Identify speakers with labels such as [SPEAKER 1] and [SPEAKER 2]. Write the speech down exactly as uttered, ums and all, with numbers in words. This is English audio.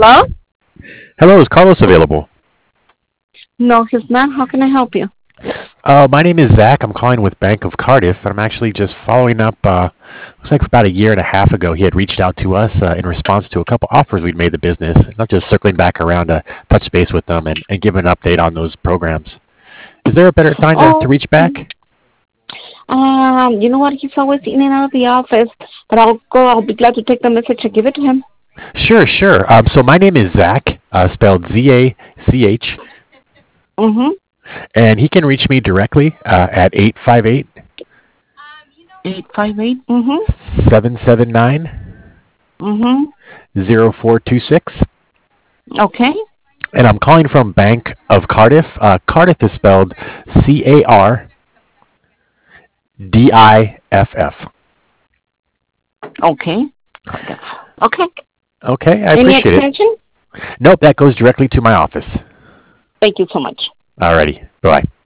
[SPEAKER 1] Hello?
[SPEAKER 2] Hello, is Carlos available?
[SPEAKER 1] No, he's not. How can I help you?
[SPEAKER 2] Uh, my name is Zach. I'm calling with Bank of Cardiff, and I'm actually just following up. Uh, looks like about a year and a half ago, he had reached out to us uh, in response to a couple offers we'd made the business. And I'm just circling back around to touch base with them and, and give an update on those programs. Is there a better time to, to
[SPEAKER 1] Oh,
[SPEAKER 2] reach back?
[SPEAKER 1] um, you know what? He's always in and out of the office, but I'll go. I'll be glad to take the message and give it to him.
[SPEAKER 2] Sure, sure. Um, so my name is Zach, uh, spelled Z A C H,
[SPEAKER 1] Mm-hmm.
[SPEAKER 2] and he can reach me directly uh, at eight five eight,
[SPEAKER 1] Eight five eight. Mm-hmm.
[SPEAKER 2] seven seven nine,
[SPEAKER 1] Mm-hmm.
[SPEAKER 2] zero four two six.
[SPEAKER 1] Okay.
[SPEAKER 2] And I'm calling from Bank of Cardiff. Uh, Cardiff is spelled C A R D I F F.
[SPEAKER 1] Okay. Okay.
[SPEAKER 2] Okay, I
[SPEAKER 1] Any
[SPEAKER 2] appreciate it.
[SPEAKER 1] extension?
[SPEAKER 2] Nope, that goes directly to my office.
[SPEAKER 1] Thank you so much.
[SPEAKER 2] Alrighty, bye.